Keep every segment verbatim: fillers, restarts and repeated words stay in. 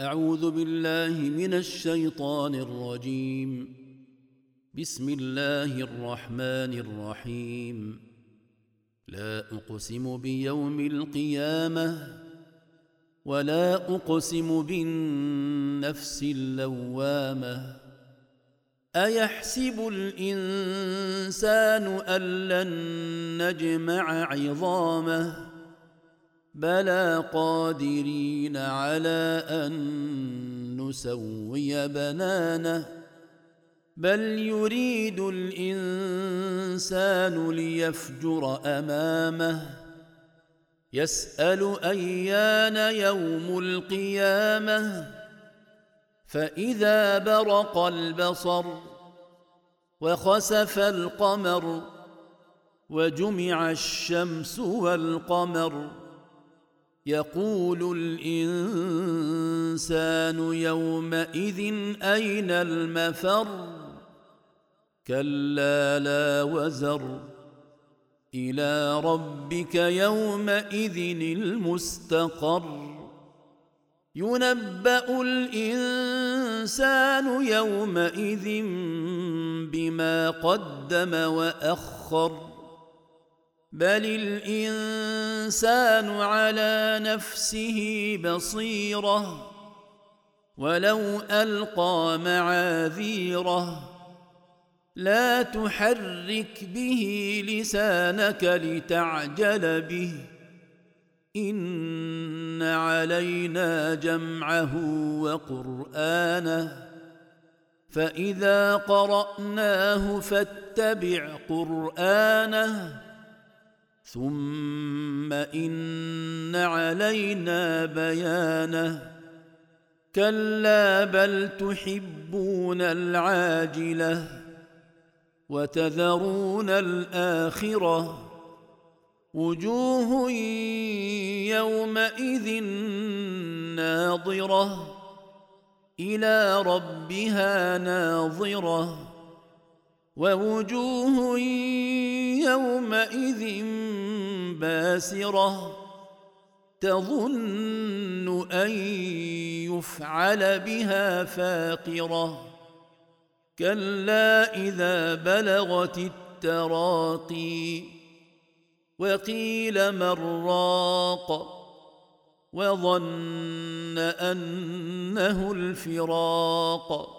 أعوذ بالله من الشيطان الرجيم. بسم الله الرحمن الرحيم. لا أقسم بيوم القيامة ولا أقسم بالنفس اللوامة. أيحسب الإنسان أن لن نجمع عظامه بلى قادرين على أن نسوي بنانه بل يريد الإنسان ليفجر أمامه يسأل أيان يوم القيامة فإذا برق البصر وخسف القمر وجمع الشمس والقمر يقول الإنسان يومئذ أين المفر كلا لا وزر إلى ربك يومئذ المستقر ينبأ الإنسان يومئذ بما قدم وأخر بل الإنسان على نفسه بصيرة ولو ألقى معاذيره لا تحرك به لسانك لتعجل به إن علينا جمعه وقرآنه فإذا قرأناه فاتبع قرآنه ثم إن علينا بيانه كلا بل تحبون العاجلة وتذرون الآخرة وجوه يومئذ ناظرة إلى ربها ناظرة ووجوه يومئذ باسرة تظن أن يفعل بها فاقرة كلا إذا بلغت التراقي وقيل من راق وظن أنه الفراق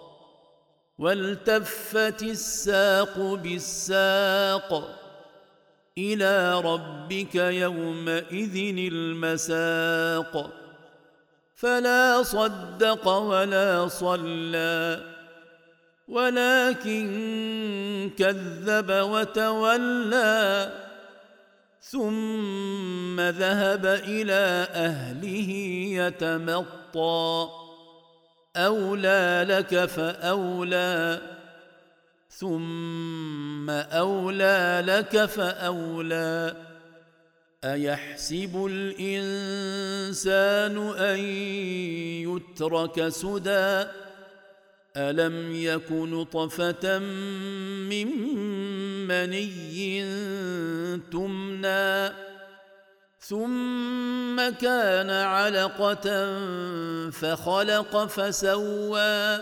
والتفت الساق بالساق إلى ربك يومئذ المساق فلا صدق ولا صلى ولكن كذب وتولى ثم ذهب إلى أهله يتمطى أولى لك فأولى ثم أولى لك فأولى أيحسب الإنسان أن يترك سدى ألم يك نطفة من مني تمنى ثم كان علقة فخلق فسوى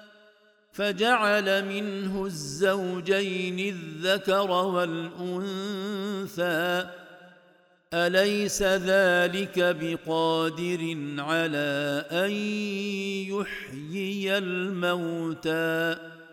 فجعل منه الزوجين الذكر والأنثى أليس ذلك بقادر على أن يحيي الموتى